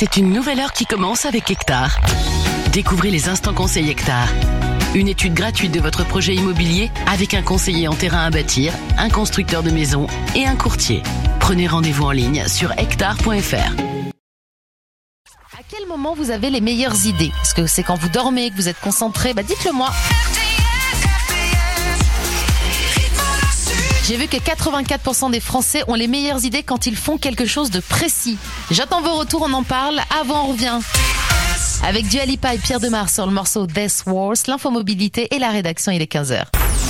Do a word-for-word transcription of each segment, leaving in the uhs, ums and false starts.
C'est une nouvelle heure qui commence avec Hectare. Découvrez les instants conseils Hectare. Une étude gratuite de votre projet immobilier avec un conseiller en terrain à bâtir, un constructeur de maisons et un courtier. Prenez rendez-vous en ligne sur hectare point f r. À quel moment vous avez les meilleures idées? Est-ce que c'est quand vous dormez, que vous êtes concentré? Bah dites-le moi. J'ai vu que quatre-vingt-quatre pour cent des Français ont les meilleures idées quand ils font quelque chose de précis. J'attends vos retours, on en parle. Avant, on revient. Avec Dua Lipa et Pierre Demar sur le morceau Death Wars, l'infomobilité et la rédaction, il est quinze heures.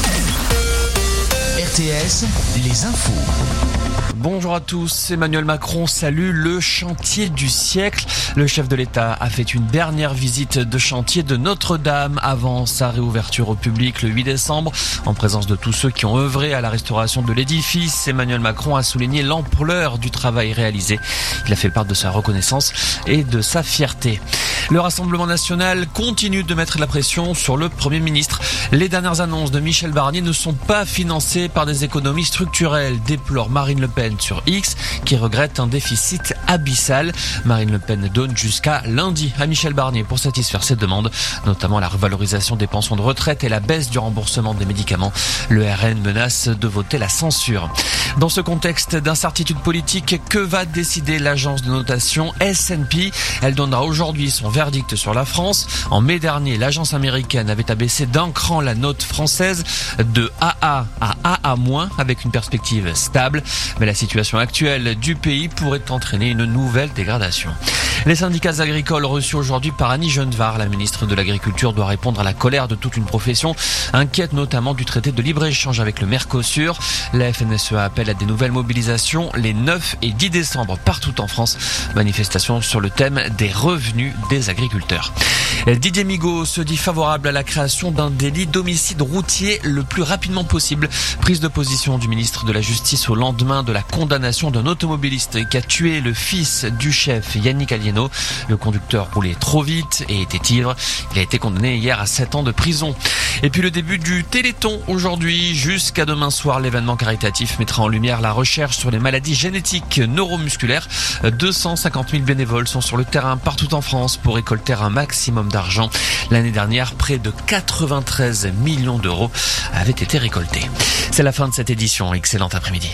R T S, les infos. Bonjour à tous, Emmanuel Macron salue le chantier du siècle. Le chef de l'État a fait une dernière visite de chantier de Notre-Dame avant sa réouverture au public le huit décembre. En présence de tous ceux qui ont œuvré à la restauration de l'édifice, Emmanuel Macron a souligné l'ampleur du travail réalisé. Il a fait part de sa reconnaissance et de sa fierté. Le Rassemblement national continue de mettre la pression sur le Premier ministre. Les dernières annonces de Michel Barnier ne sont pas financées par des économies structurelles, déplore Marine Le Pen sur X, qui regrette un déficit abyssal. Marine Le Pen donne jusqu'à lundi à Michel Barnier pour satisfaire ses demandes, notamment la revalorisation des pensions de retraite et la baisse du remboursement des médicaments. Le R N menace de voter la censure. Dans ce contexte d'incertitude politique, que va décider l'agence de notation S and P? Elle donnera aujourd'hui son verdict sur la France. En mai dernier, l'agence américaine avait abaissé d'un cran la note française de A A à A A moins, avec une perspective stable. Mais la situation actuelle du pays pourrait entraîner une nouvelle dégradation. Les syndicats agricoles reçus aujourd'hui par Annie Genevard, la ministre de l'Agriculture, doit répondre à la colère de toute une profession, inquiète notamment du traité de libre-échange avec le Mercosur. La F N S E A appelle à des nouvelles mobilisations les neuf et dix décembre partout en France. Manifestation sur le thème des revenus des agriculteurs. Didier Migaud se dit favorable à la création d'un délit d'homicide routier le plus rapidement possible. Prise de position du ministre de la Justice au lendemain de la condamnation d'un automobiliste qui a tué le fils du chef Yannick Alieno. Le conducteur roulait trop vite et était ivre. Il a été condamné hier à sept ans de prison. Et puis le début du Téléthon aujourd'hui. Jusqu'à demain soir, l'événement caritatif mettra en lumière la recherche sur les maladies génétiques neuromusculaires. deux cent cinquante mille bénévoles sont sur le terrain partout en France pour récolter un maximum d'argent. L'année dernière, près de quatre-vingt-treize millions d'euros avaient été récoltés. C'est la fin de cette édition. Excellent après-midi.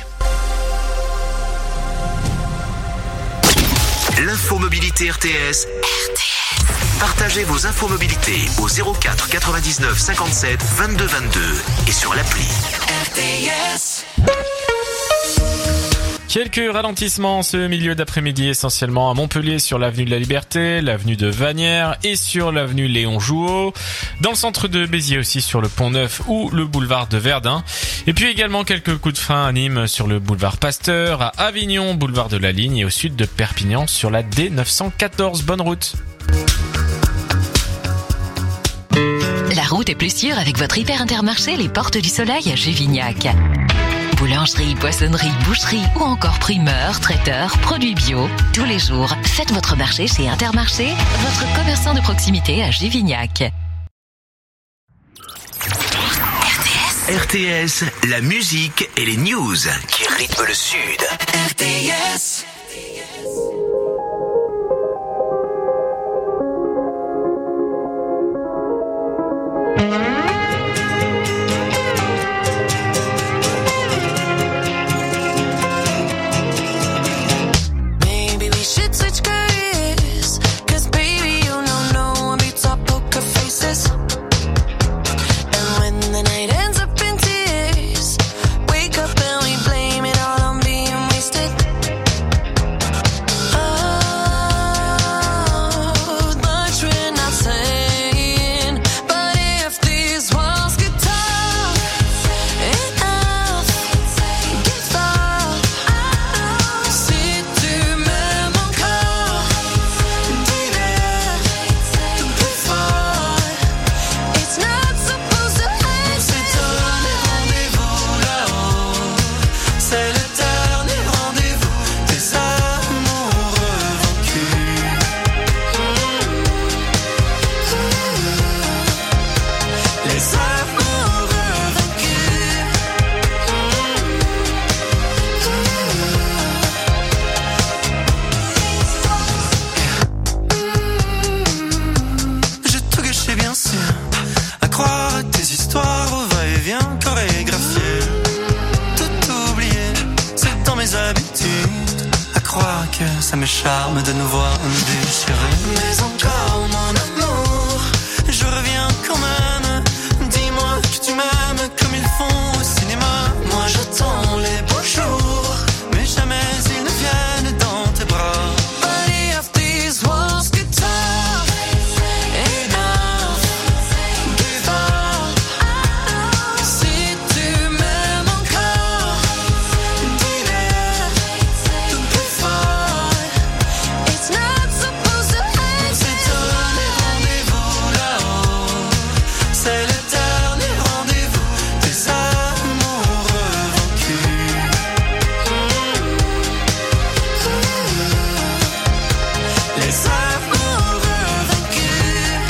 L'infomobilité R T S. R T S. Partagez vos infomobilités au zéro quatre quatre-vingt-dix-neuf cinquante-sept vingt-deux vingt-deux et sur l'appli. R T S. Quelques ralentissements ce milieu d'après-midi, essentiellement à Montpellier sur l'avenue de la Liberté, l'avenue de Vanières et sur l'avenue Léon Jouot. Dans le centre de Béziers aussi sur le Pont Neuf ou le boulevard de Verdun. Et puis également quelques coups de frein à Nîmes sur le boulevard Pasteur, à Avignon, boulevard de la Ligne et au sud de Perpignan sur la D neuf cent quatorze. Bonne route. La route est plus sûre avec votre hyper Intermarché Les Portes du Soleil à Juvignac. Boulangerie, poissonnerie, boucherie ou encore primeur, traiteur, produits bio. Tous les jours, faites votre marché chez Intermarché, votre commerçant de proximité à Juvignac. R T S. R T S, la musique et les news qui rythment le Sud. R T S. charme de nous voir nous déchirer. Mais encore mon amour, je reviens quand même. Dis-moi que tu m'aimes comme ils font au cinéma. Moi j'attends les beaux jours, mais jamais ils ne viennent dans tes bras. Body of these walls get tough, enough, give up. Si tu m'aimes encore, dis-le plus fort. It's not supposed to end. On s'est donné rendez-vous là-haut, c'est le dernier rendez-vous des amoureux vaincus. Les amoureux vaincus.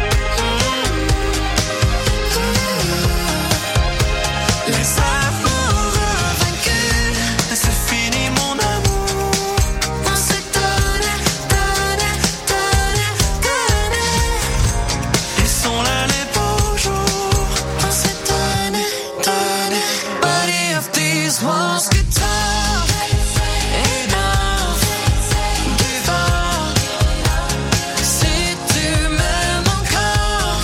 Les amoureux vaincus. C'est fini mon amour. On s'est donné, donné, donné, donné. Ils sont là les beaux jours. On s'est donné, donné. Body of these walls get tough, enough, give up. Si tu m'aimes encore,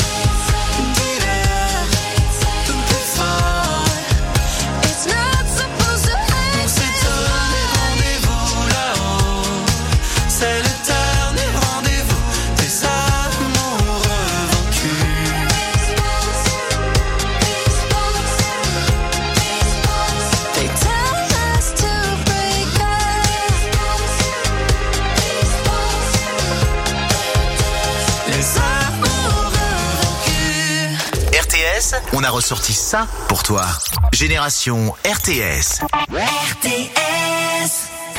dis-le plus fort. It's not supposed to end. On s'est donné rendez-vous là-haut, c'est le dernier rendez-vous des amoureux vaincus. They tell us to break up. Les amoureux vaincus. R T S, on a ressorti ça pour toi. Génération R T S. R T S.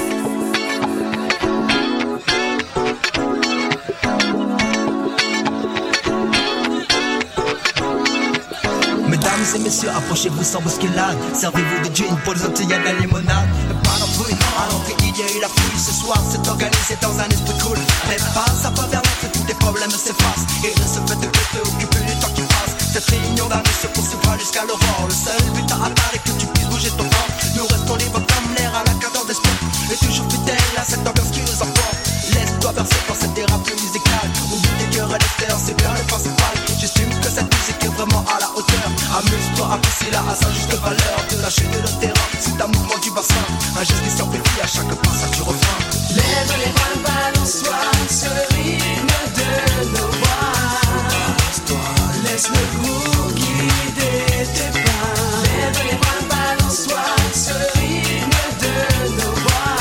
Mesdames et messieurs, approchez-vous sans bousculade. Servez-vous de gin pour les autres, il y a de la limonade. Pas d'embrouille, à l'entrée il y a eu la pluie. Ce soir c'est organisé dans un esprit cool. Mais passe à pas vers l'autre, tous tes problèmes s'effacent. Et ne se fait de te préoccuper du temps qui passe. Cette réunion d'amis se poursuivra jusqu'à l'aurore. Le seul but à atteindre est que tu puisses bouger ton corps. Nous restons libres comme l'air à la cadence d'esprit. Et toujours fidèles à cette ambiance qui nous emporte. Laisse-toi bercer par cette thérapie musicale. Oublie tes cœurs à l'extérieur, c'est bien le principal. J'estime que cette musique est vraiment à la hauteur. Amuse-toi, apprécie-la à sa juste valeur. De lâcher de le terrain, c'est un mouvement du bassin. Un geste qui s'amplifie à chaque passage du refrain. Lève les bras, balance-toi sur le rythme de nos voix. Laisse le groove guider tes pas. Lève les bras, balance-toi sur le rythme de nos voix.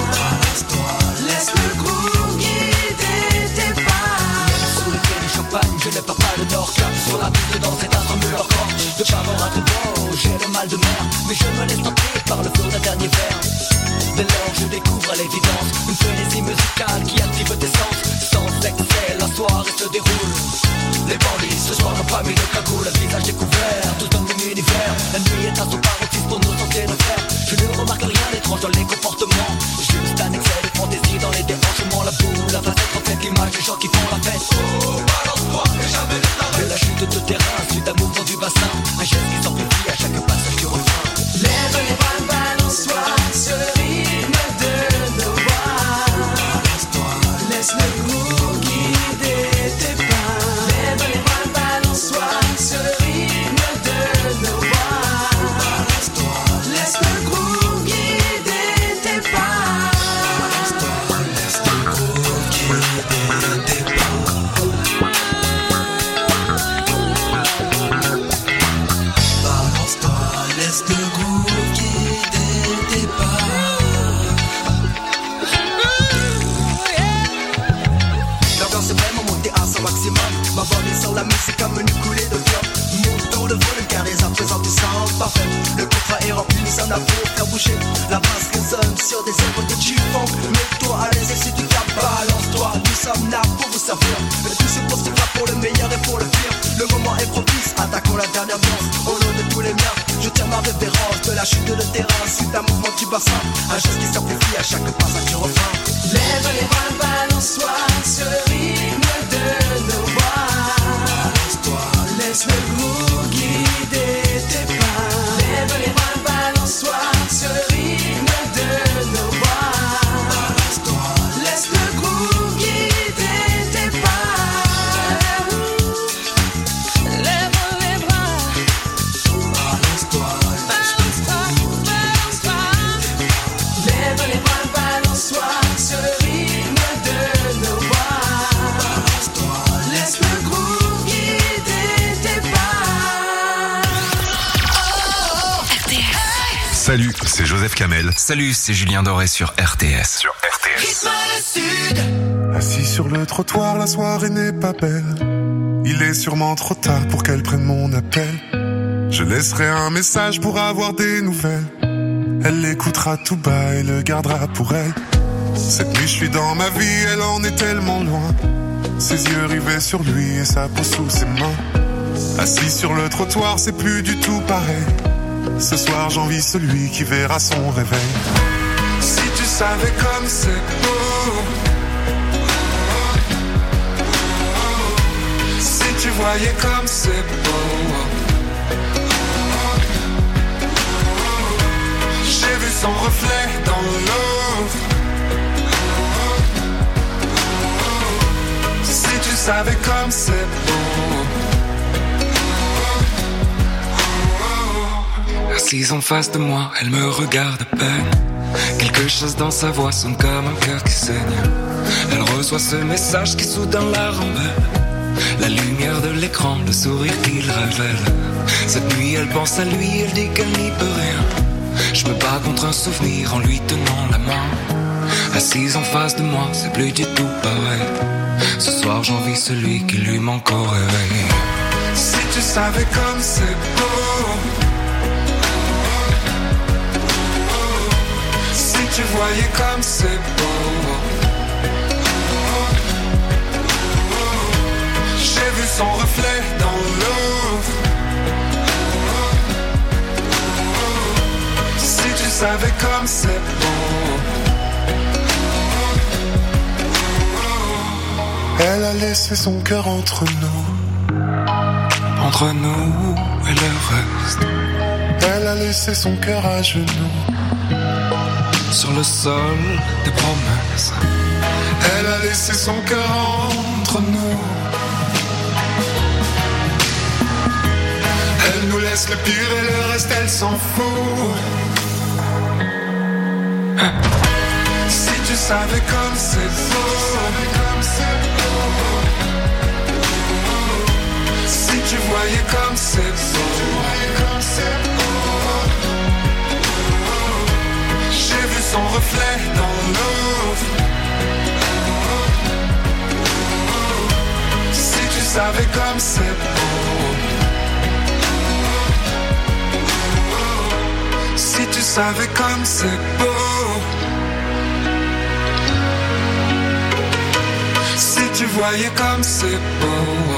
Laisse le groove guider tes pas. Sous le pied du champagne, je n'ai pas pas de Norca. Sur la piste de danse, c'est un tremble leur corps. De pas avoir un bon, j'ai le mal de mer. Mais je me laisse tenter par le flot d'un dernier verre. Dès lors je découvre à l'évidence une frénésie musicale qui active tes sens. Sans excès, la soirée se déroule. Les bandits ce soir n'ont pas mis de cagoule. Le visage découvert, tous dans le même univers. La nuit est un son paroxysme pour nous sentir nos frères. Je ne remarque rien d'étrange dans les comportements. Juste un excès de fantaisie dans les dérangements. La boule, la facette reflète l'image des gens qui font la fête. Oh, balance-toi et jamais ne t'arrête. De la chute de terrain, suite à mouvement du bassin. Un geste qui s'amplifie à chaque passage du refrain. Lève les bras, balance-toi sur le rythme de nos voix. Laisse le groove guider tes pas. Lève les bras, balance-toi sur le rythme de nos voix. Laisse le groove guider tes pas. Laisse le groove guider tes pas. Balance-toi, laisse le groove guider tes pas. L'ambiance est vraiment montée à son maximum. Ma voix sur la musique comme une coulée de viande. Monte dans le volume car les à présent tu sens parfait. Le contrat est rempli, nous en avons pour faire bouger. La basse résonne sur des œuvres de G-Funk. Mets-toi à l'aise et si tu capes, balance-toi. Nous sommes là pour vous servir. Le tout se poursuivra pour le meilleur et pour le pire. Le moment est propice, attaquons la dernière danse. Au nom de tous les miens, je tiens ma révérence. De la chute de terrain, suite à un mouvement du bassin. Un geste qui s'amplifie à chaque passage du refrain. Lève les bras, balance-toi sur le rythme de nos voix. Laisse le groove guider tes pas. Lève les bras, balance-toi sur le rythme de nos voix. Laisse Salut, c'est Joseph Kamel. Salut, c'est Julien Doré sur R T S. Sur R T S. Assis sur le trottoir, la soirée n'est pas belle. Il est sûrement trop tard pour qu'elle prenne mon appel. Je laisserai un message pour avoir des nouvelles. Elle l'écoutera tout bas et le gardera pour elle. Cette nuit je suis dans ma vie, elle en est tellement loin. Ses yeux rivés sur lui et sa peau sous ses mains. Assis sur le trottoir, c'est plus du tout pareil. Ce soir j'envie celui qui verra son réveil. Si tu savais comme c'est beau, si tu voyais comme c'est beau. J'ai vu son reflet dans l'eau. Si tu savais comme c'est beau. Assise en face de moi, elle me regarde à peine. Quelque chose dans sa voix sonne comme un cœur qui saigne. Elle reçoit ce message qui soudain la rend belle. La lumière de l'écran, le sourire qu'il révèle. Cette nuit elle pense à lui, elle dit qu'elle n'y peut rien. Je me bats contre un souvenir en lui tenant la main. Assise en face de moi, c'est plus du tout pareil. Ce soir j'envie celui qui lui manque au réveil. Si tu savais comme c'est beau. Si tu voyais comme c'est beau. J'ai vu son reflet dans l'eau. Si tu savais comme c'est beau. Elle a laissé son cœur entre nous. Entre nous et le reste. Elle a laissé son cœur à genoux. Sur le sol des promesses. Elle a laissé son cœur entre nous. Elle nous laisse le pire et le reste elle s'en fout. Si tu savais comme c'est beau. Si tu voyais comme c'est beau. J'ai vu son reflet dans l'eau. Si tu savais comme c'est beau. Si tu savais comme c'est beau. Si tu voyais comme c'est beau.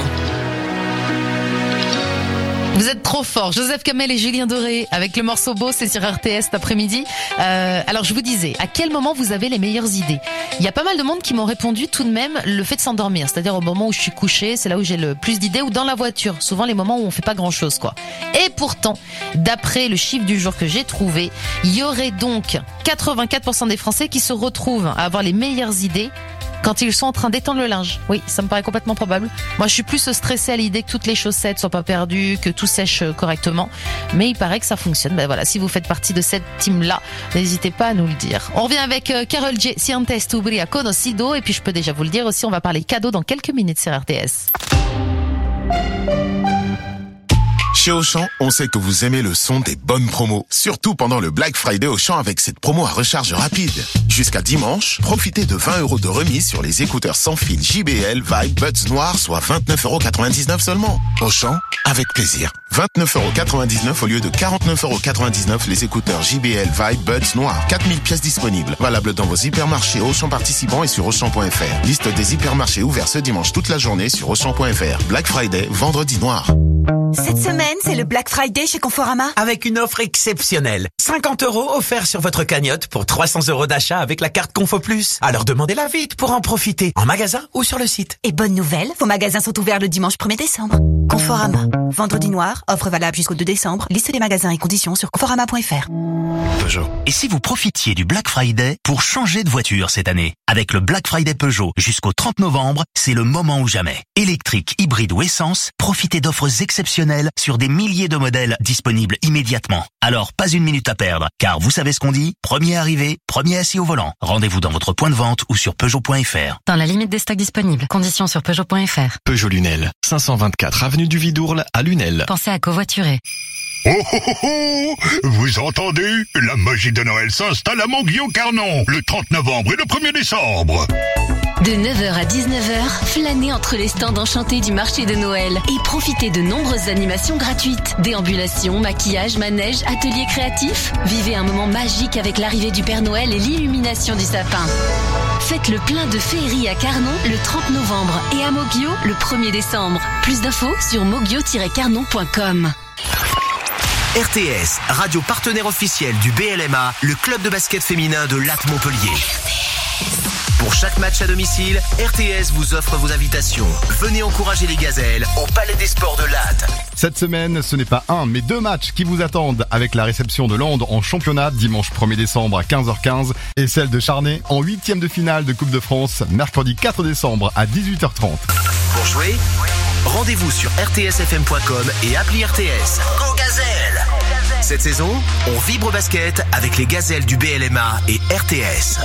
Vous êtes trop fort. Joseph Kamel et Julien Doré avec le morceau Beau, c'est sur R T S cet après-midi. Euh, alors je vous disais, à quel moment vous avez les meilleures idées? Il y a pas mal de monde qui m'ont répondu tout de même le fait de s'endormir, c'est-à-dire au moment où je suis couché, c'est là où j'ai le plus d'idées, ou dans la voiture, souvent les moments où on fait pas grand-chose quoi. Et pourtant, d'après le chiffre du jour que j'ai trouvé, il y aurait donc quatre-vingt-quatre pour cent des Français qui se retrouvent à avoir les meilleures idées quand ils sont en train d'étendre le linge. Oui, ça me paraît complètement probable. Moi, je suis plus stressée à l'idée que toutes les chaussettes soient pas perdues, que tout sèche correctement. Mais il paraît que ça fonctionne. Ben voilà, si vous faites partie de cette team-là, n'hésitez pas à nous le dire. On revient avec euh, Karol G, Si antes tu hubiera conocido. Et puis, je peux déjà vous le dire aussi, on va parler cadeaux dans quelques minutes sur R T S. Chez Auchan, on sait que vous aimez le son des bonnes promos. Surtout pendant le Black Friday Auchan avec cette promo à recharge rapide. Jusqu'à dimanche, profitez de vingt euros de remise sur les écouteurs sans fil J B L Vibe Buds Noirs, soit vingt-neuf euros quatre-vingt-dix-neuf seulement. Auchan, avec plaisir. vingt-neuf euros quatre-vingt-dix-neuf au lieu de quarante-neuf euros quatre-vingt-dix-neuf les écouteurs J B L Vibe Buds Noirs. quatre mille pièces disponibles. Valable dans vos hypermarchés Auchan participants et sur Auchan point F R. Liste des hypermarchés ouverts ce dimanche toute la journée sur Auchan point F R. Black Friday, vendredi noir. Cette semaine, c'est le Black Friday chez Conforama. Avec une offre exceptionnelle. cinquante euros offerts sur votre cagnotte pour trois cents euros d'achat avec la carte Confo Plus. Alors demandez-la vite pour en profiter, en magasin ou sur le site. Et bonne nouvelle, vos magasins sont ouverts le dimanche premier décembre. Conforama. Vendredi noir, offre valable jusqu'au deux décembre. Liste des magasins et conditions sur conforama point F R. Peugeot. Et si vous profitiez du Black Friday pour changer de voiture cette année? Avec le Black Friday Peugeot jusqu'au trente novembre, c'est le moment ou jamais. Électrique, hybride ou essence, profitez d'offres exceptionnelles sur des milliers de modèles disponibles immédiatement. Alors, pas une minute à perdre, car vous savez ce qu'on dit, premier arrivé, premier assis au volant. Rendez-vous dans votre point de vente ou sur Peugeot point F R. Dans la limite des stocks disponibles. Conditions sur Peugeot point F R. Peugeot Lunel, cinq cent vingt-quatre avenue du Vidourle à Lunel. Pensez à covoiturer. Oh oh oh oh! Vous entendez? La magie de Noël s'installe à Montguillon-Carnon, le trente novembre et le premier décembre. De neuf heures à dix-neuf heures, flânez entre les stands enchantés du marché de Noël et profitez de nombreuses animations gratuites. Déambulations, maquillage, manège, ateliers créatifs. Vivez un moment magique avec l'arrivée du Père Noël et l'illumination du sapin. Faites le plein de féerie à Carnon le trente novembre et à Moguio le premier décembre. Plus d'infos sur moguio tiret carnon point com. R T S, radio partenaire officiel du B L M A, le club de basket féminin de Latte Montpellier. Pour chaque match à domicile, R T S vous offre vos invitations. Venez encourager les gazelles au Palais des Sports de Latte. Cette semaine, ce n'est pas un, mais deux matchs qui vous attendent avec la réception de Londres en championnat dimanche premier décembre à quinze heures quinze et celle de Charnay en huitième de finale de Coupe de France mercredi quatre décembre à dix-huit heures trente. Pour jouer, rendez-vous sur r t s f m point com et appli R T S. Go Gazelle! Cette saison, on vibre basket avec les gazelles du B L M A et R T S.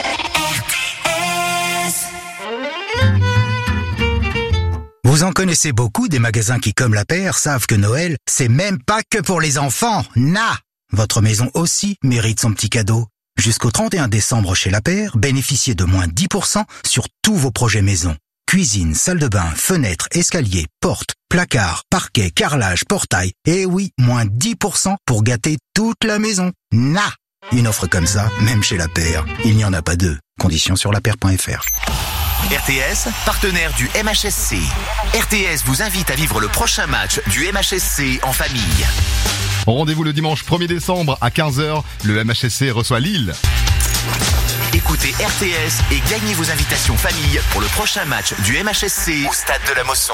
Vous en connaissez beaucoup des magasins qui, comme la paire, savent que Noël, c'est même pas que pour les enfants. Na! Votre maison aussi mérite son petit cadeau. Jusqu'au trente et un décembre chez la paire, bénéficiez de moins dix pour cent sur tous vos projets maison. Cuisine, salle de bain, fenêtres, escaliers, portes, placards, parquet, carrelage, portail. Et oui, moins dix pour cent pour gâter toute la maison. Na! Une offre comme ça, même chez la paire, il n'y en a pas deux. Conditions sur la paire point f r. R T S, partenaire du M H S C. R T S vous invite à vivre le prochain match du M H S C en famille. Rendez-vous le dimanche premier décembre à quinze heures. Le M H S C reçoit Lille. Écoutez R T S et gagnez vos invitations famille pour le prochain match du M H S C au stade de la Mosson.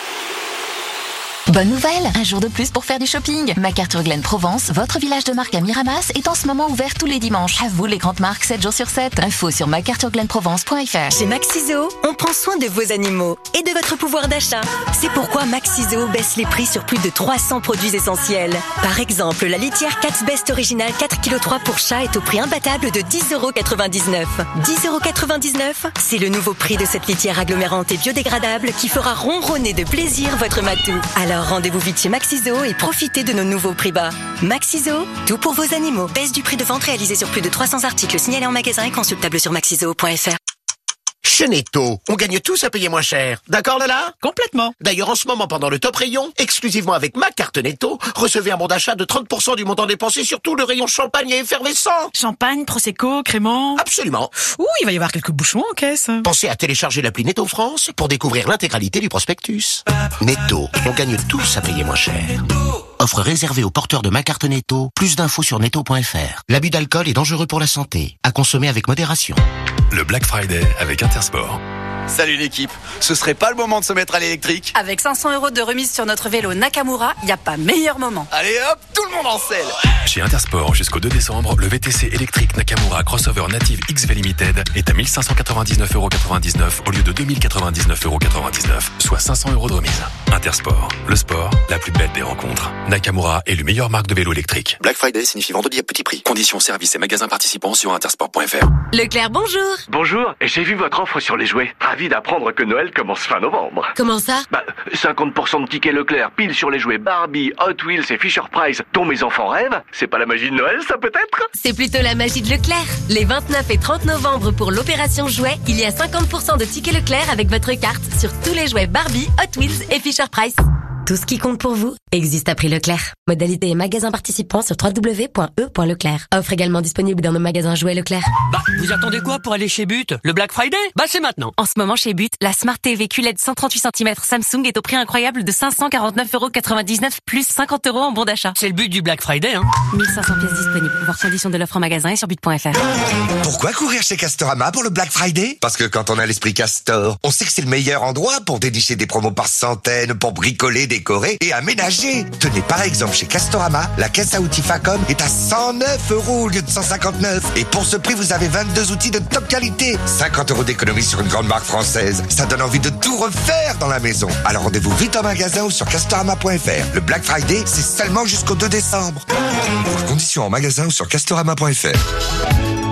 Bonne nouvelle, un jour de plus pour faire du shopping. MacArthur Glen Provence, votre village de marque à Miramas, est en ce moment ouvert tous les dimanches. À vous les grandes marques, sept jours sur sept. Info sur mac arthur glen provence point f r. Chez Maxiso, on prend soin de vos animaux et de votre pouvoir d'achat. C'est pourquoi Maxiso baisse les prix sur plus de trois cents produits essentiels. Par exemple, la litière Cat's Best originale quatre virgule trois kilos pour chat est au prix imbattable de dix euros quatre-vingt-dix-neuf. dix euros quatre-vingt-dix-neuf, c'est le nouveau prix de cette litière agglomérante et biodégradable qui fera ronronner de plaisir votre matou. Alors rendez-vous vite chez Maxiso et profitez de nos nouveaux prix bas. Maxiso, tout pour vos animaux. Baisse du prix de vente réalisé sur plus de trois cents articles signalés en magasin et consultable sur maxiso point f r. Chez Netto, on gagne tous à payer moins cher. D'accord, Lala? Complètement. D'ailleurs, en ce moment, pendant le top rayon, exclusivement avec ma carte Netto, recevez un bon d'achat de trente pour cent du montant dépensé sur tout le rayon champagne et effervescent. Champagne, Prosecco, crément. Absolument. Ouh, il va y avoir quelques bouchons en caisse. Pensez à télécharger l'appli Netto France pour découvrir l'intégralité du prospectus. Netto, on gagne tous à payer moins cher. Offre réservée aux porteurs de ma carte Netto. Plus d'infos sur netto point f r. L'abus d'alcool est dangereux pour la santé. À consommer avec modération. Le Black Friday avec Intersport. Salut l'équipe, ce serait pas le moment de se mettre à l'électrique? Avec cinq cents euros de remise sur notre vélo Nakamura, y a pas meilleur moment. Allez hop, tout le monde en selle. Chez Intersport, jusqu'au deux décembre, le V T C électrique Nakamura Crossover Native X V Limited est à mille cinq cent quatre-vingt-dix-neuf euros quatre-vingt-dix-neuf au lieu de deux mille quatre-vingt-dix-neuf euros quatre-vingt-dix-neuf, soit cinq cents euros de remise. Intersport, le sport, la plus belle des rencontres. Nakamura est le meilleur marque de vélo électrique. Black Friday signifie vendredi à petit prix. Conditions, services et magasins participants sur intersport point f r. Leclerc, bonjour. Bonjour, j'ai vu votre offre sur les jouets. Ravi d'apprendre que Noël commence fin novembre. Comment ça? Bah, cinquante pour cent de tickets Leclerc, pile sur les jouets Barbie, Hot Wheels et Fisher-Price, dont mes enfants rêvent. C'est pas la magie de Noël, ça peut-être? C'est plutôt la magie de Leclerc. Les vingt-neuf et trente novembre pour l'opération jouets, il y a cinquante pour cent de tickets Leclerc avec votre carte sur tous les jouets Barbie, Hot Wheels et Fisher-Price. Tout ce qui compte pour vous existe à prix Leclerc. Modalité et magasins participants sur w w w point e point leclerc. Offre également disponible dans nos magasins jouets Leclerc. Bah, vous attendez quoi pour aller chez But? Le Black Friday? Bah, c'est maintenant. En ce moment chez But, la Smart T V Q L E D cent trente-huit centimètres Samsung est au prix incroyable de cinq cent quarante-neuf euros quatre-vingt-dix-neuf plus cinquante euros en bon d'achat. C'est le but du Black Friday, hein. mille cinq cents pièces disponibles. Voir conditions de l'offre en magasin et sur but point f r. Pourquoi courir chez Castorama pour le Black Friday? Parce que quand on a l'esprit Castor, on sait que c'est le meilleur endroit pour dénicher des promos par centaines, pour bricoler, décorer et aménager. Tenez, par exemple, chez Castorama, la caisse à outils Facom est à cent neuf euros au lieu de cent cinquante-neuf. Et pour ce prix, vous avez vingt-deux outils de top qualité. cinquante euros d'économie sur une grande marque française. Ça donne envie de tout refaire dans la maison. Alors rendez-vous vite en magasin ou sur castorama point f r. Le Black Friday, c'est seulement jusqu'au deux décembre. Pour conditions en magasin ou sur castorama point f r.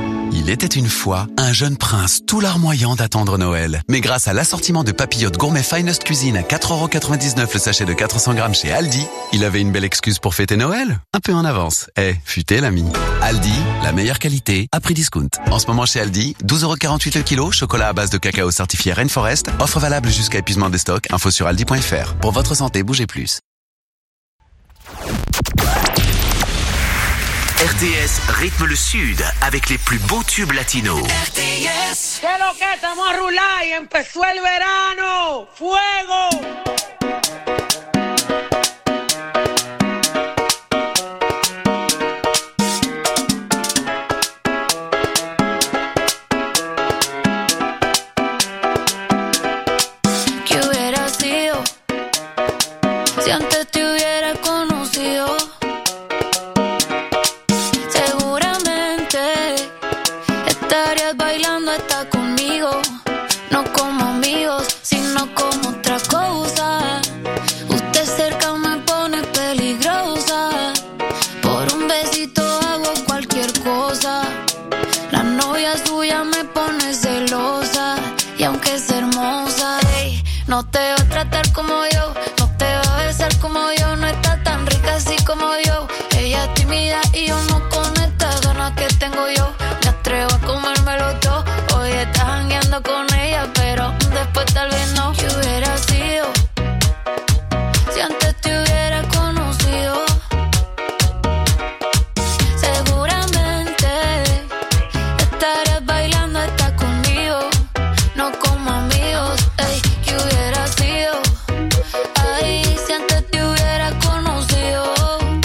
Il était une fois un jeune prince tout larmoyant d'attendre Noël. Mais grâce à l'assortiment de papillotes gourmet Finest Cuisine à quatre euros quatre-vingt-dix-neuf le sachet de quatre cents grammes chez Aldi, il avait une belle excuse pour fêter Noël. Un peu en avance. Eh, futé l'ami. Aldi, la meilleure qualité à prix discount. En ce moment chez Aldi, douze euros quarante-huit le kilo, chocolat à base de cacao certifié Rainforest, offre valable jusqu'à épuisement des stocks, info sur aldi point f r. Pour votre santé, bougez plus. R T S rythme le sud avec les plus beaux tubes latinos. R T S. ¿Qué lo que estamos a rular y empezó el verano? ¡Fuego! ¿Qué hubiera sido si antes te hubiera conocido? Estarías bailando hasta conmigo, no como amigos, sino como otra cosa. Usted cerca me pone peligrosa, por un besito hago cualquier cosa. La novia suya me pone celosa, y aunque es hermosa, ey, no te va a tratar como yo, no te va a besar como yo, no está tan rica así como yo. Ella es tímida y yo no con estas ganas que tengo yo. Me atrevo a comérmelo todo. Hoy estás jangueando con ella, pero después tal vez no. ¿Qué hubiera sido si antes te hubiera conocido? Seguramente estarías bailando hasta conmigo, no como amigos. Ey, ¿qué hubiera sido? Ay, si antes te hubiera conocido.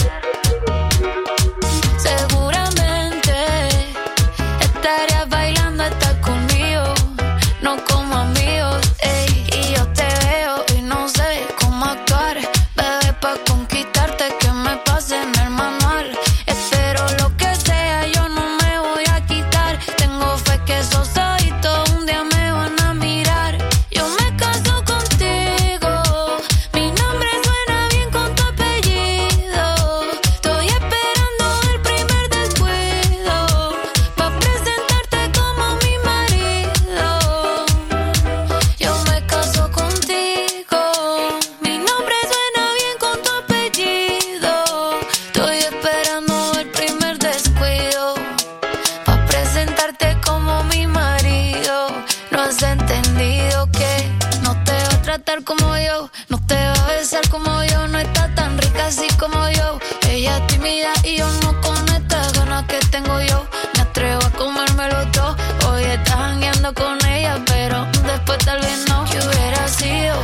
Seguramente estarías bailando hasta conmigo, no como amigos. Ey, y yo te veo y no sé cómo actuar, bebé, pa' conquistarte que me pase en el manual. Espero lo que sea, yo no me voy a quitar. Tengo fe que esos ojitos un día me van a mirar. Yo me caso contigo, mi nombre suena bien con tu apellido. Estoy esperando el primer descuido, pa' presentarte como mi marido. Yo me caso contigo, mi nombre suena bien con tu apellido. Estoy esperando el primer descuido, pa' presentarte como mi marido. No has entendido que no te va a tratar como yo, no te va a besar como yo, no está tan rica así como yo. Ella es tímida y yo no con estas ganas que tengo yo. Me atrevo a comérmelo todo. Hoy estás jangueando con ella, pero después tal vez no. ¿Qué hubiera sido?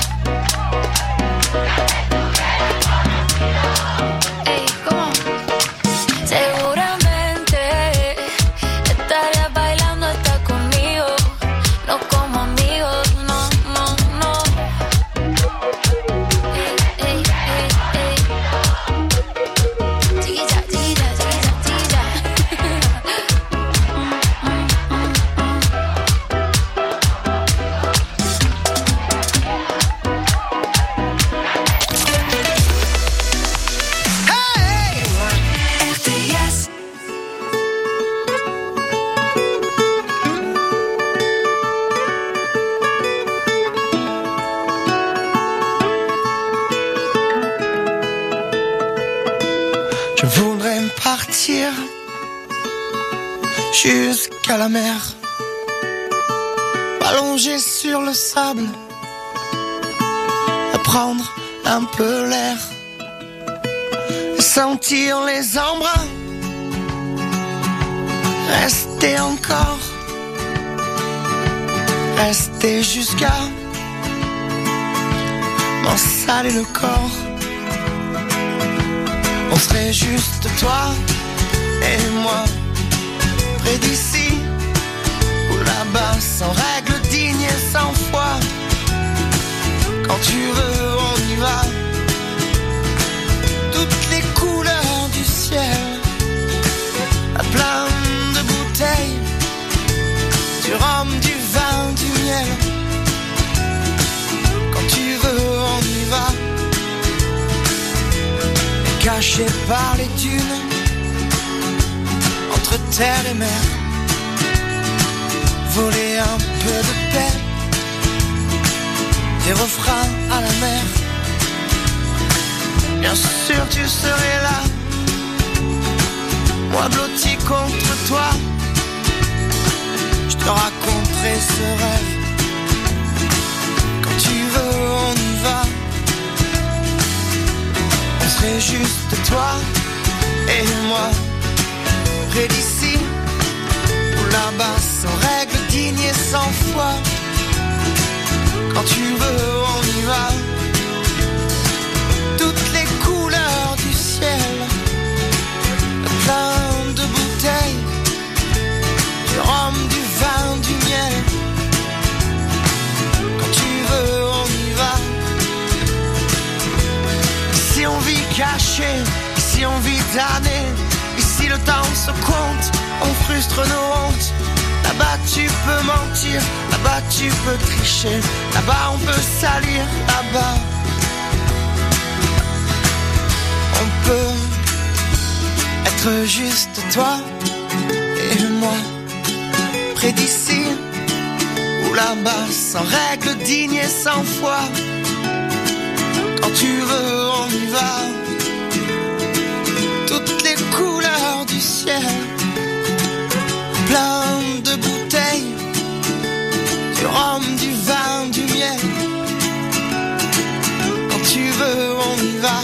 Ey, ¿cómo? Seguramente estarías bailando hasta conmigo, no como amigos, no, no, no. Ey, ey, ey, ey. Chiquilla, chiquilla, chiquilla, chiquilla. R T S. Je voudrais partir jusqu'à la mer, m'allonger sur le sable, prendre un peu l'air, sentir les embruns, rester encore, rester jusqu'à m'en saler le corps. On serait juste toi et moi, près d'ici ou là-bas, sans règles dignes et sans foi. Quand tu veux, on y va. Toutes les couleurs du ciel, à plein de bouteilles, du rhum, du vin, du miel. Quand tu veux, on y va. Caché par les dunes, entre terre et mer, voler un peu de paix, des refrains à la mer. Bien sûr tu serais là, moi blotti contre toi. Je te raconterai ce rêve. Quand tu veux on y va. On serait juste toi et moi, près d'ici ou là-bas, sans règles, dignes et sans foi. Quand tu veux on y va. Toutes les couleurs du ciel, plein de bouteilles, du rhum, du vin, du miel. Quand tu veux on y va. Ici on vit caché, ici on vit damné. Ici le temps se compte, on frustre nos hontes. Là-bas tu peux mentir, là-bas tu peux tricher, là-bas on peut salir, là-bas on peut être juste toi et moi, près d'ici ou là-bas, sans règles, dignes et sans foi. Quand tu veux on y va. Toutes les couleurs du ciel, plein de bouteilles, du rhum, du vin, du miel. Quand tu veux on y va.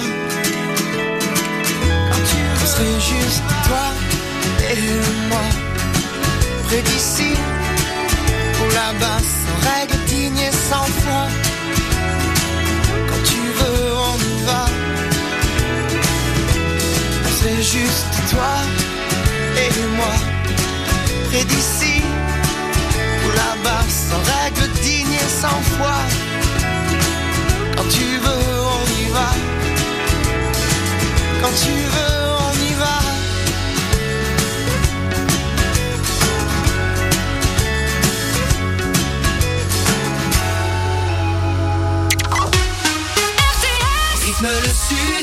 Quand tu veux, c'est juste toi et moi, près d'ici ou là-bas, sans règles, dignes et sans foi. Quand tu veux on y va. C'est juste toi et moi, près d'ici ou là-bas, sans règles, dignes et sans foi. Quand tu veux on y va. Quand tu veux on y va. Rythme le sud.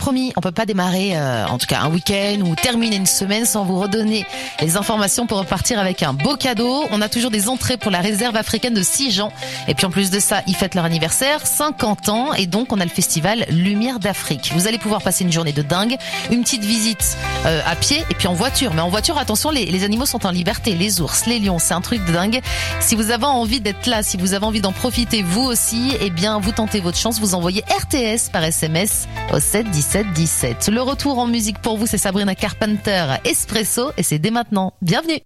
promis, on peut pas démarrer, euh, en tout cas un week-end ou terminer une semaine sans vous redonner les informations pour repartir avec un beau cadeau. On a toujours des entrées pour la réserve africaine de Sijan. Et puis en plus de ça, ils fêtent leur anniversaire, cinquante ans, et donc on a le festival Lumière d'Afrique. Vous allez pouvoir passer une journée de dingue, une petite visite euh, à pied et puis en voiture. Mais en voiture, attention, les, les animaux sont en liberté, les ours, les lions, c'est un truc de dingue. Si vous avez envie d'être là, si vous avez envie d'en profiter vous aussi, eh bien vous tentez votre chance, vous envoyez R T S par S M S au sept dix-sept dix-sept. Le retour en musique pour vous, c'est Sabrina Carpenter, Espresso, et c'est dès maintenant. Bienvenue.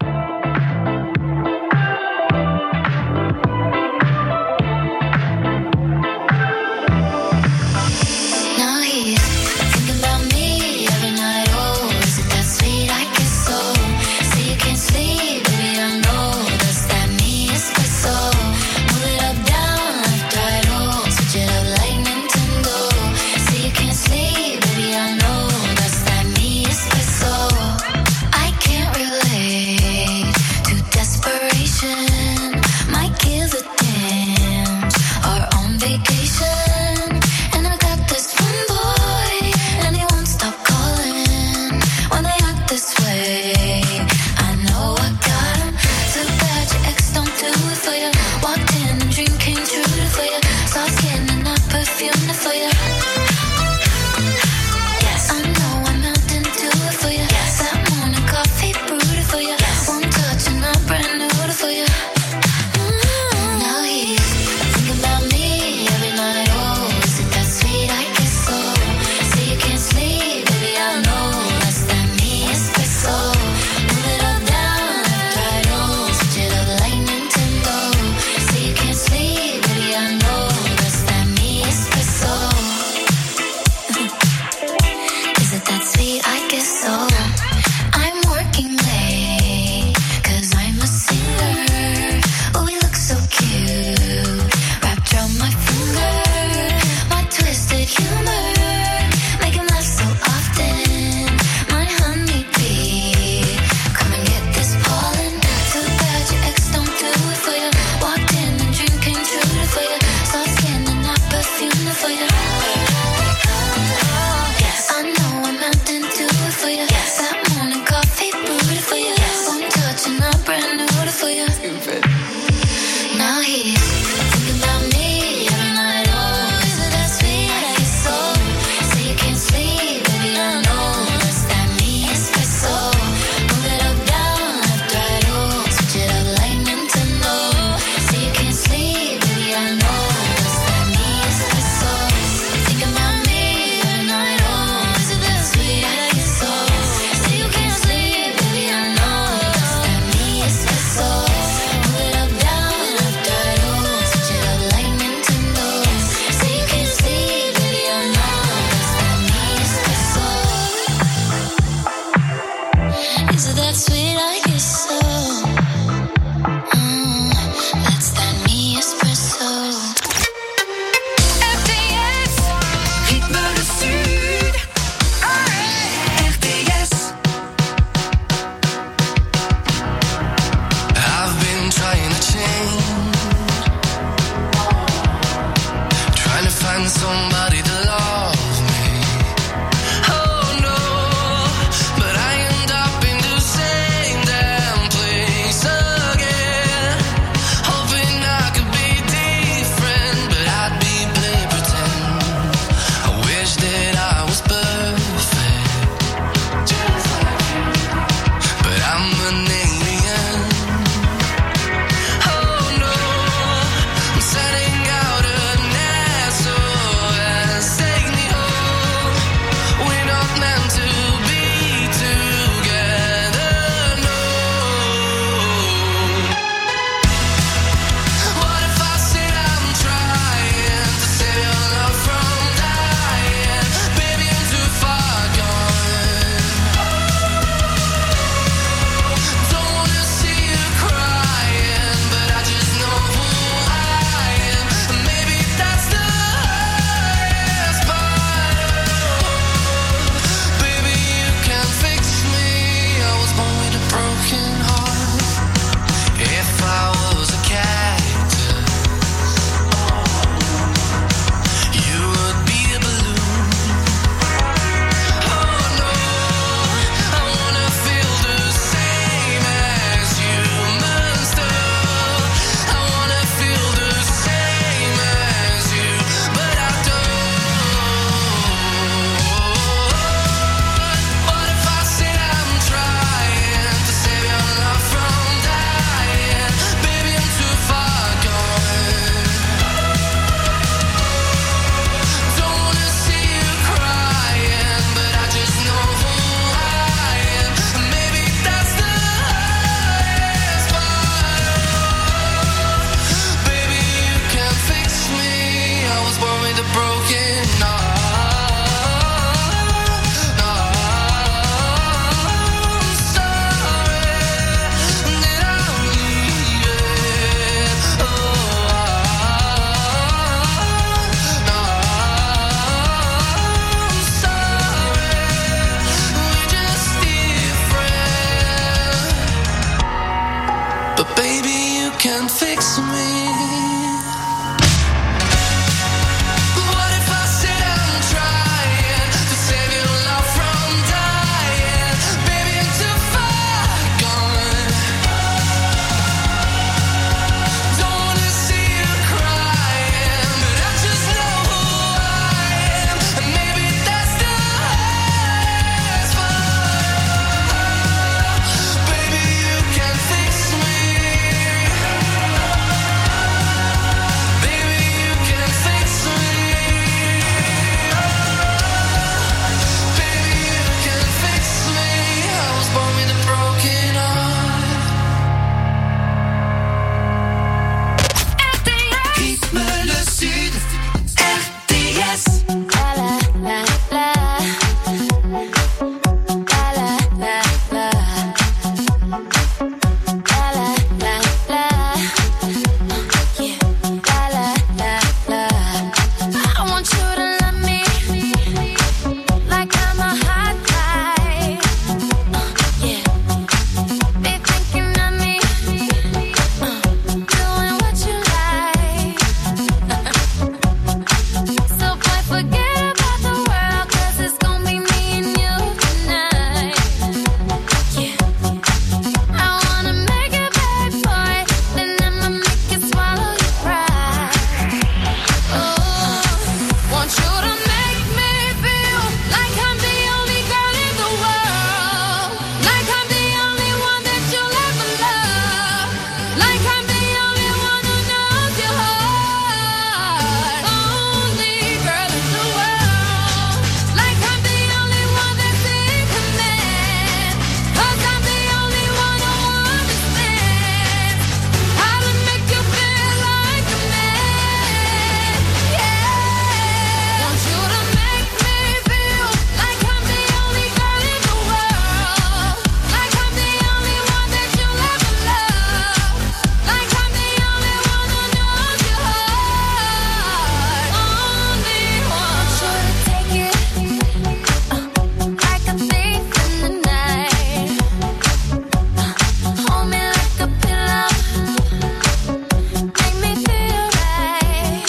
fix me? What if I sit and trying to save your love from dying? Baby, I'm too far gone. Don't wanna see you crying, but I just know who I am, and maybe that's the hardest part. Baby, you can fix me. Baby, you can fix me. Baby, you can fix me. I was born with a broken heart. Rythme le Sud, R T S. La la la la. La la la la. La la la la. Yeah. La la la la. I want you to love me like I'm a hot light. Yeah. Be thinking of me, doing what you like. So boy, forget about the world, 'cause it's gonna be me and you tonight. Yeah. I wanna make it bad, boy, then I'ma make you swallow your pride. Oh, want you to make me feel like I'm the only girl in the world, like I'm the only one that you'll ever love, like I'm the only one who knows your heart. Only girl in the world, like I'm the only one that's in command, 'cause I'm the only one who understands how to make you feel like a man. Yeah. Want you to make me feel like I'm the only girl in the world, like I'm the only one that you'll ever love, like I'm the only one who knows your heart. Only want you to take it uh, like a thief in the night. Uh, hold me like a pillow, make me feel right.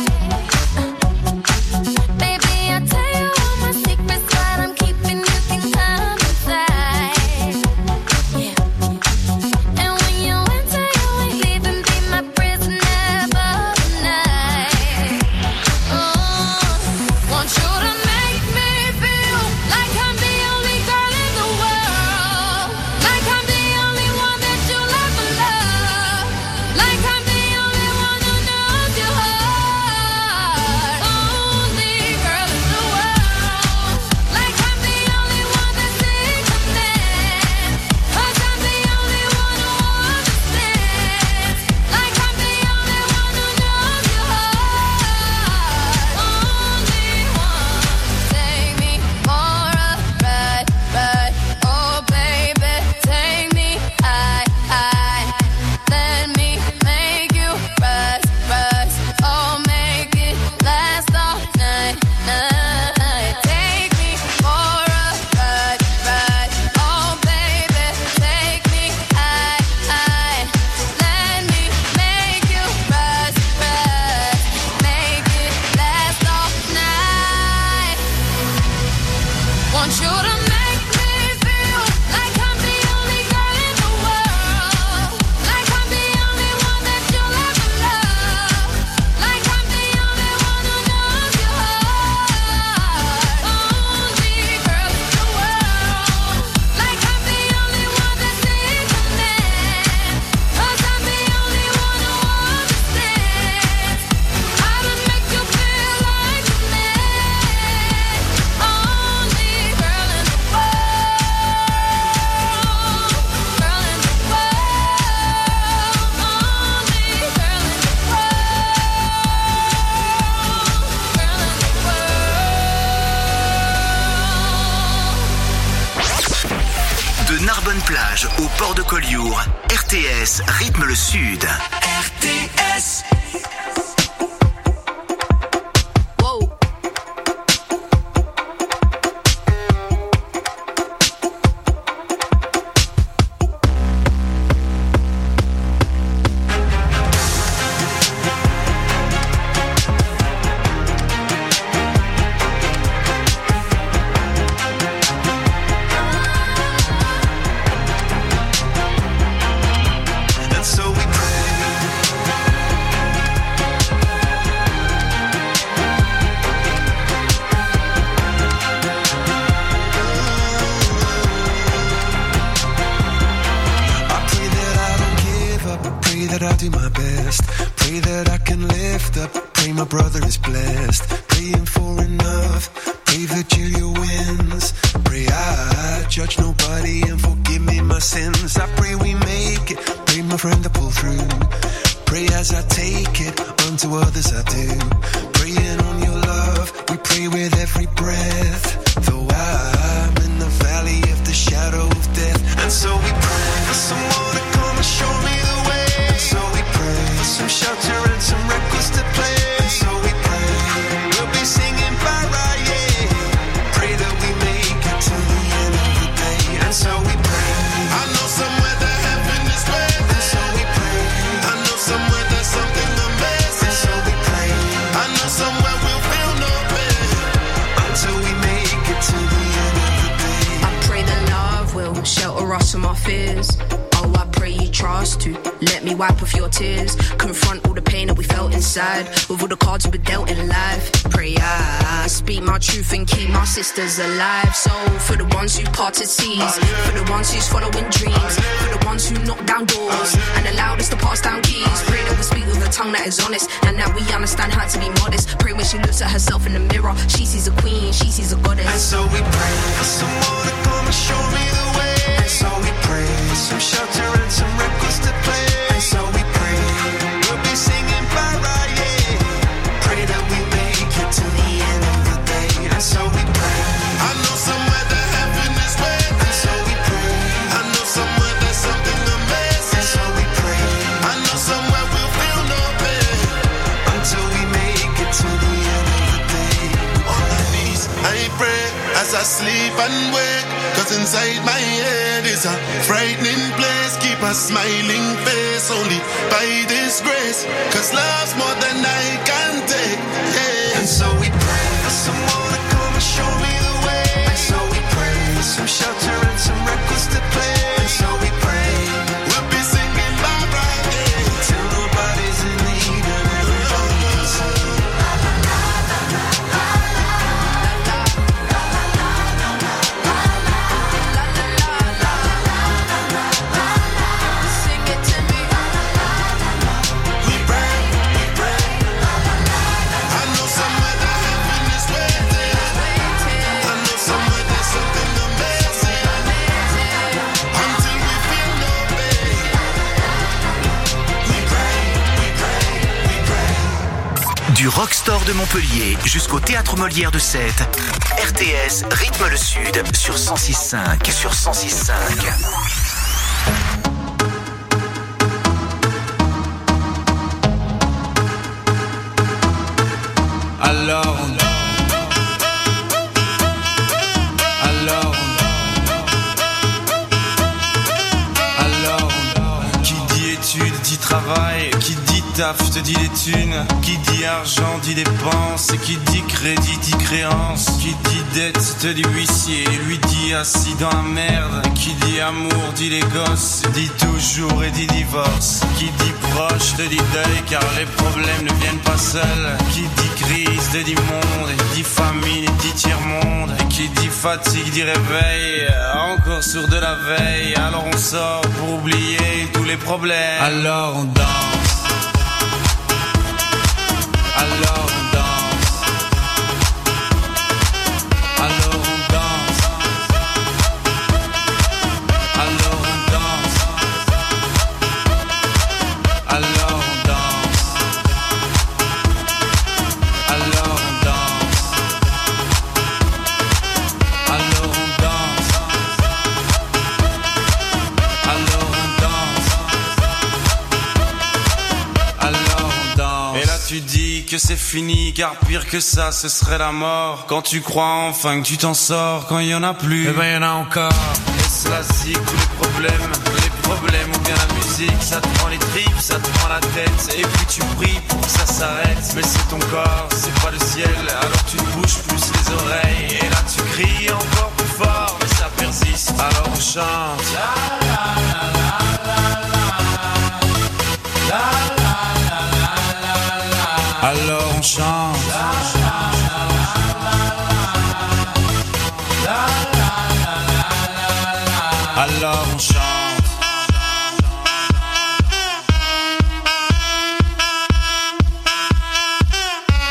Baby, I'll tell you all my secrets, what I'm keeping, you can come inside. Yeah. And when you enter, you ain't leaving, be my prisoner for the night. Oh, want you to make me feel like I'm the only girl in the world, like I'm the only one that you'll ever love, like I'm the only one who knows your heart. Only girl in the world, like I'm the only one that's in command, 'cause I'm the only one who understands, like I'm the only one who knows your heart. Only one, take me for a ride, ride. Oh baby, take me high, high. Let me make you rise, rise. Oh, make it last all night, night. Take me for a ride, ride. Oh baby, take me high, high. Let me make you rise, rise. Make it last all night. Want you to make me feel like I'm the only girl in the world, like I'm the only one that you'll ever love, like I'm the only one who knows your heart. Only girl in the world, like I'm the only one that's in command, 'cause I'm the only one who understands how to make you feel like a man. Only girl in the Narbonne-Plage au port de Collioure, R T S rythme le Sud. R T S. Pray that I can lift up, pray my brother is blessed. Praying for enough, pray Virgilio wins. Pray I judge nobody and forgive me my sins. I pray we make it, pray my friend to pull through. Pray as I take it, unto others I do. Praying on your love, we pray with every breath. Though I'm in the valley of the shadow of death. And so we pray for someone to come and show me the way. And so we pray for some shelter and some records to play. And so we pray, we'll be singing Barra, yeah. Pray that we make it to the end of the day. And so we pray, I know somewhere that heaven is waiting. And so we pray, I know somewhere there's something amazing. And so we pray, I know somewhere we'll feel no pain until we make it to the end of the day. I pray that love will shelter us from our fears. Oh, I pray you trust to let me wipe off your tears. Confront all the pain that we felt inside with all the cards we've been dealt in life. Pray I speak my truth and keep my sisters alive. So for the ones who parted seas, for the ones who's following dreams, for the ones who knock down doors and allowed us to pass down keys. Pray that we speak with a tongue that is honest and that we understand how to be modest. Pray when she looks at herself in the mirror, she sees a queen, she sees a goddess. And so we pray for someone to come and show me the way. And so we pray some shelter and some records to play. And so we pray we'll be singing Barra, yeah. Pray that we make it to the end of the day. And so we pray, I know somewhere that heaven is waiting. And so we pray, I know somewhere there's something amazing. And so we pray, I know somewhere we'll feel no pain until we make it to the end of the day. On my knees I pray as I sleep and wake, cause inside my head is a frightening place. Keep a smiling face only by this grace, cause love's more than I can take, yeah. And so we pray for someone to come and show me the way. And so we pray for some shelter and some records to play. And so we pray we'll be singing Barbara, yeah, till nobody's in need and everybody can sing. Du Rockstore de Montpellier jusqu'au Théâtre Molière de Sète, R T S rythme le Sud sur cent six cinq, sur cent six cinq. Alors, alors, alors, qui dit études dit travail, qui dit taf te dit les thunes, qui dit argent dit dépenses, qui dit crédit dit créance, qui dit dette te dit huissier, lui dit assis dans la merde, qui dit amour dit les gosses, dit toujours et dit divorce, qui dit proche te dit deuil car les problèmes ne viennent pas seuls, qui dit crise te dit monde, et dit famine et dit tiers-monde, et qui dit fatigue dit réveil, encore sourd de la veille, alors on sort pour oublier tous les problèmes, alors on danse. Alors on danse, alors on danse, alors on danse, alors on danse, alors on danse, alors on danse, alors on danse, alors on danse. Et là tu dis que c'est fini, car pire que ça, ce serait la mort. Quand tu crois enfin que tu t'en sors, quand il y en a plus, eh ben y en a encore. Et cela zig tous les problèmes, les problèmes ou bien la musique, ça te prend les tripes, ça te prend la tête, et puis tu pries pour que ça s'arrête. Mais c'est ton corps, c'est pas le ciel, alors tu te bouges plus les oreilles, et là tu cries encore plus fort, mais ça persiste, alors on chante. La la la la la la la. Alors on chante. Alors on chante.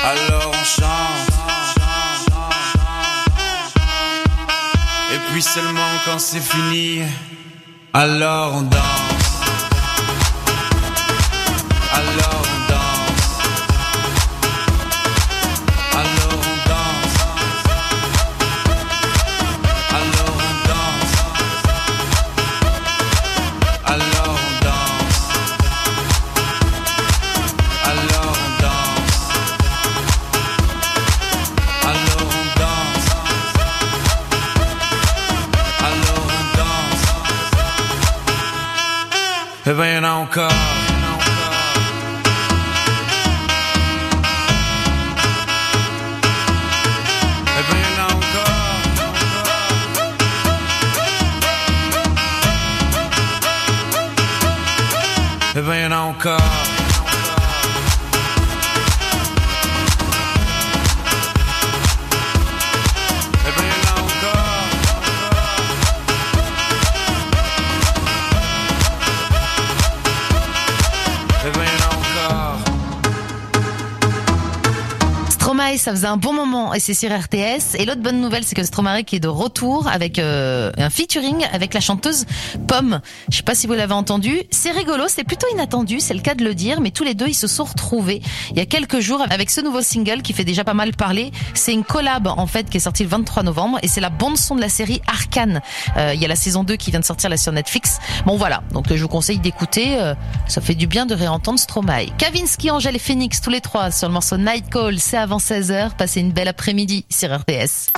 alors on chante. Et puis seulement quand c'est fini, alors on danse. Alors on danse. Alors on danse. Alors on danse. Alors on danse. Alors on danse. Alors on danse. Alors on danse. Et ben y'en a encore. Eh ben y'en a encore. Eh ben y'en a encore. Eh ben y'en a encore. Stromae, ça faisait un bon moment et c'est sur R T S. Et l'autre bonne nouvelle, c'est que Stromae qui est de retour avec euh, un featuring avec la chanteuse Pomme. Je sais pas si vous l'avez entendu. C'est rigolo, c'est plutôt inattendu, c'est le cas de le dire, mais tous les deux ils se sont retrouvés il y a quelques jours avec ce nouveau single qui fait déjà pas mal parler. C'est une collab en fait qui est sortie le vingt-trois novembre et c'est la bande son de la série Arcane. Euh, il y a la saison deux qui vient de sortir là sur Netflix. Bon voilà, donc je vous conseille d'écouter. Euh, ça fait du bien de réentendre Stromae. Kavinsky, Angèle et Phoenix, tous les trois sur le morceau Night Call. C'est avant seize heures. Passez une belle après-midi sur R T S.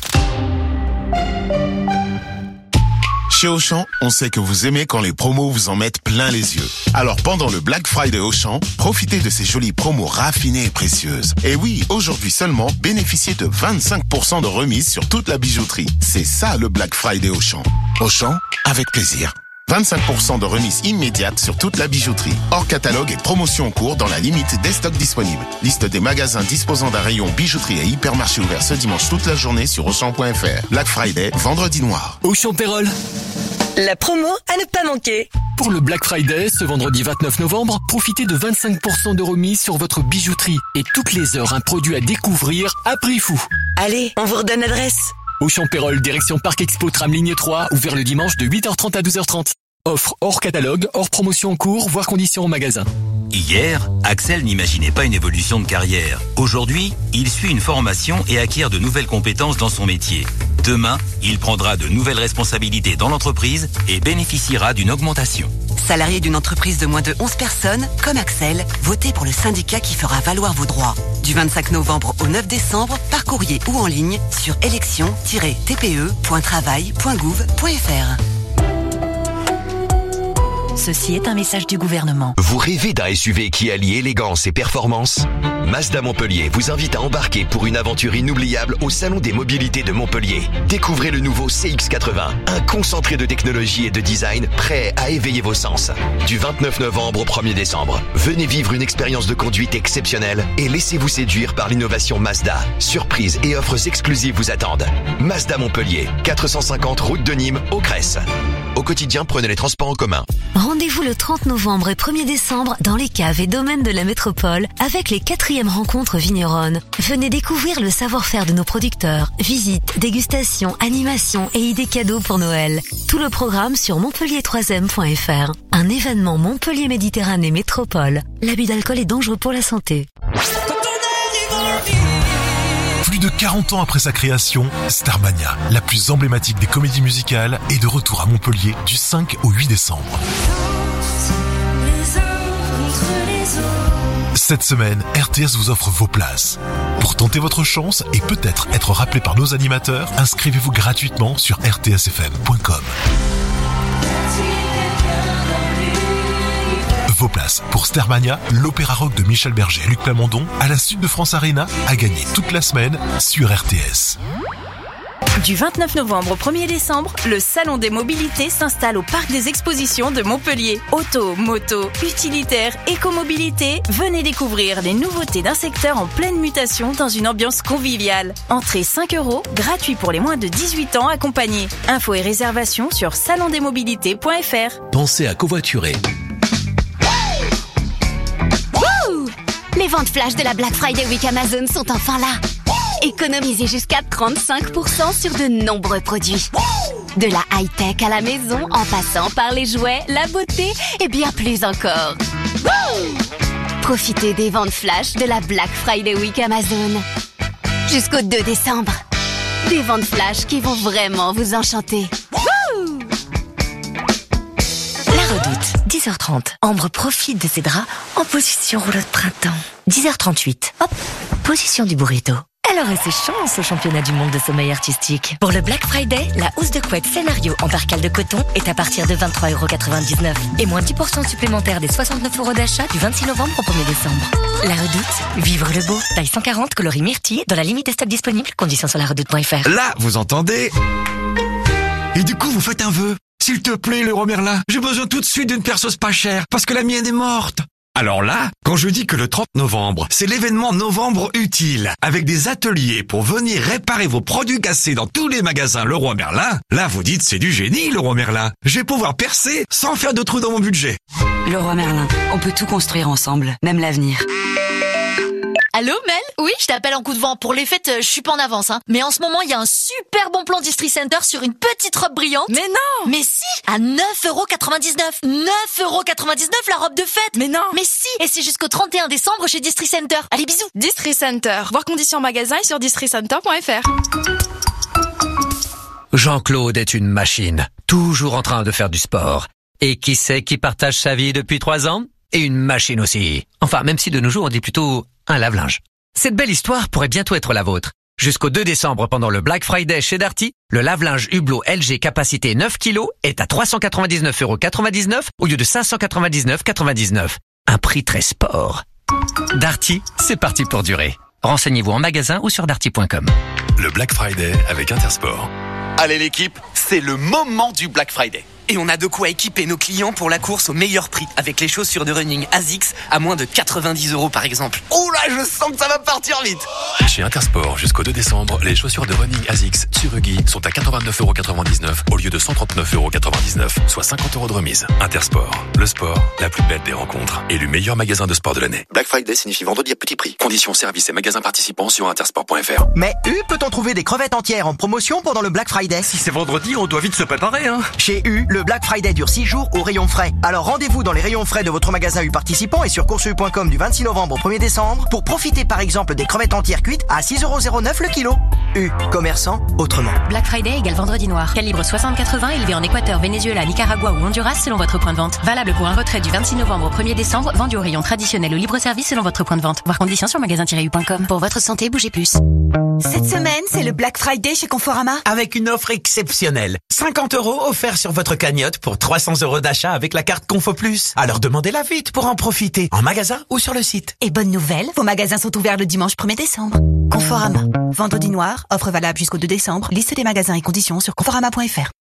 Chez Auchan, on sait que vous aimez quand les promos vous en mettent plein les yeux. Alors pendant le Black Friday Auchan, profitez de ces jolies promos raffinées et précieuses. Et oui, aujourd'hui seulement, bénéficiez de vingt-cinq pour cent de remise sur toute la bijouterie. C'est ça le Black Friday Auchan. Auchan, avec plaisir. vingt-cinq pour cent de remise immédiate sur toute la bijouterie. Hors catalogue et promotion en cours dans la limite des stocks disponibles. Liste des magasins disposant d'un rayon bijouterie et hypermarché ouvert ce dimanche toute la journée sur Auchan point F R. Black Friday, vendredi noir. Auchan Pérol. La promo à ne pas manquer. Pour le Black Friday, ce vendredi vingt-neuf novembre, profitez de vingt-cinq pour cent de remise sur votre bijouterie. Et toutes les heures, un produit à découvrir à prix fou. Allez, on vous redonne l'adresse. Auchan Pérol, direction Parc Expo Tram Ligne trois, ouvert le dimanche de huit heures trente à douze heures trente. Offre hors catalogue, hors promotion en cours, voire conditions au magasin. Hier, Axel n'imaginait pas une évolution de carrière. Aujourd'hui, il suit une formation et acquiert de nouvelles compétences dans son métier. Demain, il prendra de nouvelles responsabilités dans l'entreprise et bénéficiera d'une augmentation. Salarié d'une entreprise de moins de onze personnes, comme Axel, votez pour le syndicat qui fera valoir vos droits. Du vingt-cinq novembre au neuf décembre, par courrier ou en ligne sur élection tiret t p e point travail point gouv point f r. Ceci est un message du gouvernement. Vous rêvez d'un S U V qui allie élégance et performance ? Mazda Montpellier vous invite à embarquer pour une aventure inoubliable au Salon des Mobilités de Montpellier. Découvrez le nouveau C X quatre-vingts, un concentré de technologie et de design prêt à éveiller vos sens. Du vingt-neuf novembre au premier décembre, venez vivre une expérience de conduite exceptionnelle et laissez-vous séduire par l'innovation Mazda. Surprises et offres exclusives vous attendent. Mazda Montpellier, quatre cent cinquante route de Nîmes, au Cresse. Au quotidien, prenez les transports en commun. Rendez-vous le trente novembre et premier décembre dans les caves et domaines de la métropole avec les quatrièmes rencontres vigneronnes. Venez découvrir le savoir-faire de nos producteurs. Visites, dégustations, animations et idées cadeaux pour Noël. Tout le programme sur montpellier trois m point f r. Un événement Montpellier Méditerranée Métropole. L'abus d'alcool est dangereux pour la santé. Plus de quarante ans après sa création, Starmania, la plus emblématique des comédies musicales, est de retour à Montpellier du cinq au huit décembre. Cette semaine, R T S vous offre vos places. Pour tenter votre chance et peut-être être rappelé par nos animateurs, inscrivez-vous gratuitement sur r t s f m point com. Vos places pour Starmania, l'opéra rock de Michel Berger et Luc Plamondon, à la Sud de France Arena, à gagner toute la semaine sur R T S. Du vingt-neuf novembre au premier décembre, le Salon des Mobilités s'installe au Parc des Expositions de Montpellier. Auto, moto, utilitaire, écomobilité, venez découvrir les nouveautés d'un secteur en pleine mutation dans une ambiance conviviale. Entrée cinq euros, gratuit pour les moins de dix-huit ans accompagnés. Infos et réservations sur salon des mobilités point f r. Pensez à covoiturer. Les ventes flash de la Black Friday Week Amazon sont enfin là. Économisez jusqu'à trente-cinq pour cent sur de nombreux produits. De la high-tech à la maison, en passant par les jouets, la beauté et bien plus encore. Profitez des ventes flash de la Black Friday Week Amazon. Jusqu'au deux décembre. Des ventes flash qui vont vraiment vous enchanter. La Redoute, dix heures trente. Ambre profite de ses draps en position rouleau de printemps. dix heures trente-huit. Hop, position du burrito. Elle aurait ses chances au championnat du monde de sommeil artistique. Pour le Black Friday, la housse de couette Scénario en percale de coton est à partir de vingt-trois euros quatre-vingt-dix-neuf. Et moins dix pour cent supplémentaires des soixante-neuf euros d'achat du vingt-six novembre au premier décembre. La Redoute, vivre le beau. Taille cent quarante, coloris myrtille, dans la limite des stocks disponibles. Conditions sur la redoute point f r. Là, vous entendez? Et du coup, vous faites un vœu. S'il te plaît, Leroy Merlin, j'ai besoin tout de suite d'une perceuse pas chère, parce que la mienne est morte. Alors là, quand je dis que le trente novembre, c'est l'événement Novembre Utile, avec des ateliers pour venir réparer vos produits cassés dans tous les magasins Leroy Merlin, là vous dites c'est du génie Leroy Merlin. Je vais pouvoir percer sans faire de trous dans mon budget. Leroy Merlin, on peut tout construire ensemble, même l'avenir. Allô Mel? Oui, je t'appelle en coup de vent. Pour les fêtes, je suis pas en avance, hein. Mais en ce moment, il y a un super bon plan Distri Center sur une petite robe brillante. Mais non! Mais si! À neuf euros quatre-vingt-dix-neuf. neuf euros quatre-vingt-dix-neuf la robe de fête. Mais non! Mais si! Et c'est jusqu'au trente et un décembre chez Distri Center. Allez, bisous! Distri Center. Voir conditions en magasin et sur distri center point f r. Jean-Claude est une machine, toujours en train de faire du sport. Et qui c'est qui partage sa vie depuis trois ans? Et une machine aussi. Enfin, même si de nos jours on dit plutôt un lave-linge. Cette belle histoire pourrait bientôt être la vôtre. Jusqu'au deux décembre, pendant le Black Friday chez Darty, le lave-linge Hublot L G capacité neuf kilos est à trois cent quatre-vingt-dix-neuf euros quatre-vingt-dix-neuf au lieu de cinq cent quatre-vingt-dix-neuf euros quatre-vingt-dix-neuf. Un prix très sport. Darty, c'est parti pour durer. Renseignez-vous en magasin ou sur darty point com. Le Black Friday avec Intersport. Allez l'équipe, c'est le moment du Black Friday. Et on a de quoi équiper nos clients pour la course au meilleur prix, avec les chaussures de running ASICS à moins de quatre-vingt-dix euros par exemple. Ouh là, je sens que ça va partir vite. Chez Intersport, jusqu'au deux décembre, les chaussures de running ASICS Tsurugi sont à quatre-vingt-neuf euros quatre-vingt-dix-neuf au lieu de cent trente-neuf euros quatre-vingt-dix-neuf, soit cinquante euros de remise. Intersport, le sport, la plus belle des rencontres. Et le meilleur magasin de sport de l'année. Black Friday signifie vendredi à petit prix. Conditions, services et magasins participants sur intersport point f r. Mais U, peut-on trouver des crevettes entières en promotion pendant le Black Friday? Si c'est vendredi, on doit vite se préparer, hein. Chez U, le Black Friday dure six jours au rayon frais. Alors rendez-vous dans les rayons frais de votre magasin U participant et sur course u point com du vingt-six novembre au premier décembre pour profiter par exemple des crevettes entières cuites à six euros zéro neuf le kilo. U, commerçant autrement. Black Friday égale vendredi noir. Calibre soixante quatre-vingts élevé en Équateur, Venezuela, Nicaragua ou Honduras selon votre point de vente. Valable pour un retrait du vingt-six novembre au premier décembre, vendu au rayon traditionnel ou libre-service selon votre point de vente. Voir conditions sur magasin tiret u point com. Pour votre santé, bougez plus. Cette semaine, c'est le Black Friday chez Conforama. Avec une offre exceptionnelle. cinquante euros offerts sur votre cagnotte pour trois cents euros d'achat avec la carte Confo Plus. Alors demandez-la vite pour en profiter, en magasin ou sur le site. Et bonne nouvelle, vos magasins sont ouverts le dimanche premier décembre. Conforama. Vendredi noir, offre valable jusqu'au deux décembre. Liste des magasins et conditions sur conforama point f r.